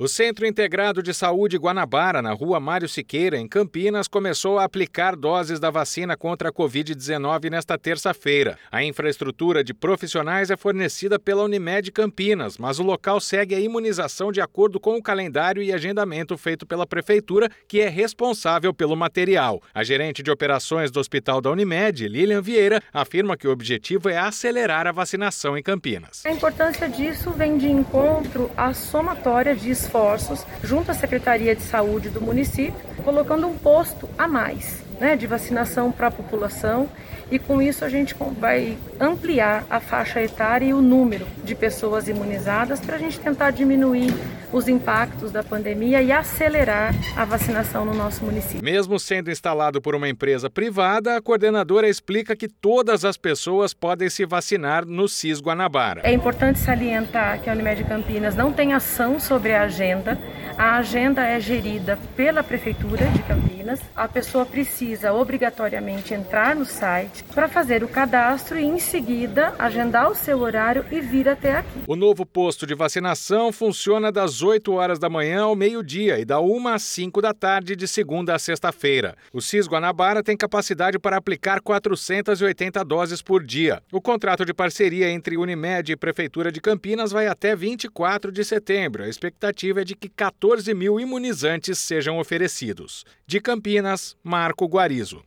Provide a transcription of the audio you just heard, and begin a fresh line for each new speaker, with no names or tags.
O Centro Integrado de Saúde Guanabara, na Rua Mário Siqueira, em Campinas, começou a aplicar doses da vacina contra a Covid-19 nesta terça-feira. A infraestrutura de profissionais é fornecida pela Unimed Campinas, mas o local segue a imunização de acordo com o calendário e agendamento feito pela Prefeitura, que é responsável pelo material. A gerente de operações do Hospital da Unimed, Lilian Vieira, afirma que o objetivo é acelerar a vacinação em Campinas.
A importância disso vem de encontro à somatória de esforços junto à Secretaria de Saúde do município, colocando um posto a mais, de vacinação para a população, e com isso a gente vai ampliar a faixa etária e o número de pessoas imunizadas para a gente tentar diminuir os impactos da pandemia e acelerar a vacinação no nosso município.
Mesmo sendo instalado por uma empresa privada, a coordenadora explica que todas as pessoas podem se vacinar no CIS Guanabara.
É importante salientar que a Unimed Campinas não tem ação sobre a agenda. A agenda é gerida pela Prefeitura de Campinas. A pessoa precisa obrigatoriamente entrar no site para fazer o cadastro e, em seguida, agendar o seu horário e vir até aqui.
O novo posto de vacinação funciona das 8 horas da manhã ao meio-dia e da 1 às 5 da tarde, de segunda a sexta-feira. O CIS Guanabara tem capacidade para aplicar 480 doses por dia. O contrato de parceria entre Unimed e Prefeitura de Campinas vai até 24 de setembro. A expectativa é de que 14 mil imunizantes sejam oferecidos. De Campinas, Marco Guarizo.